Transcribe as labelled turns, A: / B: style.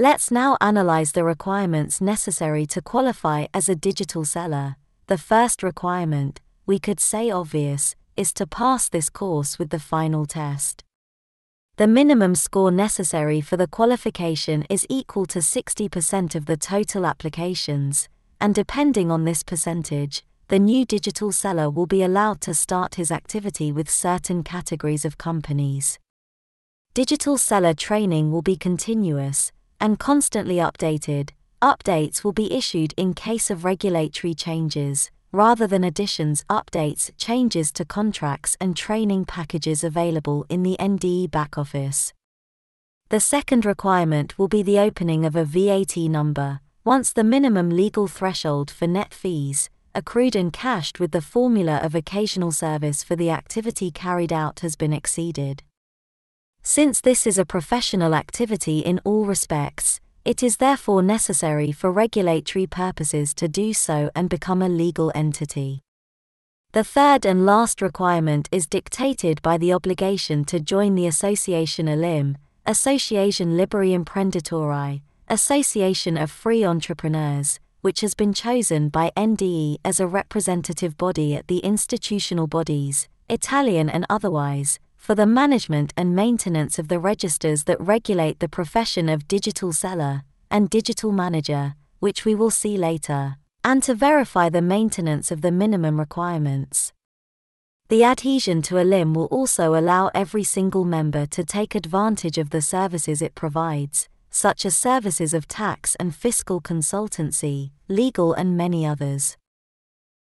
A: Let's now analyze the requirements necessary to qualify as a digital seller. The first requirement, we could say obvious, is to pass this course with the final test. The minimum score necessary for the qualification is equal to 60% of the total applications, and depending on this percentage, the new digital seller will be allowed to start his activity with certain categories of companies. Digital seller training will be continuous and constantly updated. Updates will be issued in case of regulatory changes, rather than additions, updates, changes to contracts and training packages available in the NDE backoffice. The second requirement will be the opening of a VAT number, once the minimum legal threshold for net fees, accrued and cashed with the formula of occasional service for the activity carried out has been exceeded. Since this is a professional activity in all respects, it is therefore necessary for regulatory purposes to do so and become a legal entity. The third and last requirement is dictated by the obligation to join the Association ALIM, Association Liberi Imprenditori, Association of Free Entrepreneurs, which has been chosen by NDE as a representative body at the institutional bodies, Italian and otherwise, for the management and maintenance of the registers that regulate the profession of digital seller and digital manager, which we will see later, and to verify the maintenance of the minimum requirements. The adhesion to ALIM will also allow every single member to take advantage of the services it provides, such as services of tax and fiscal consultancy, legal and many others.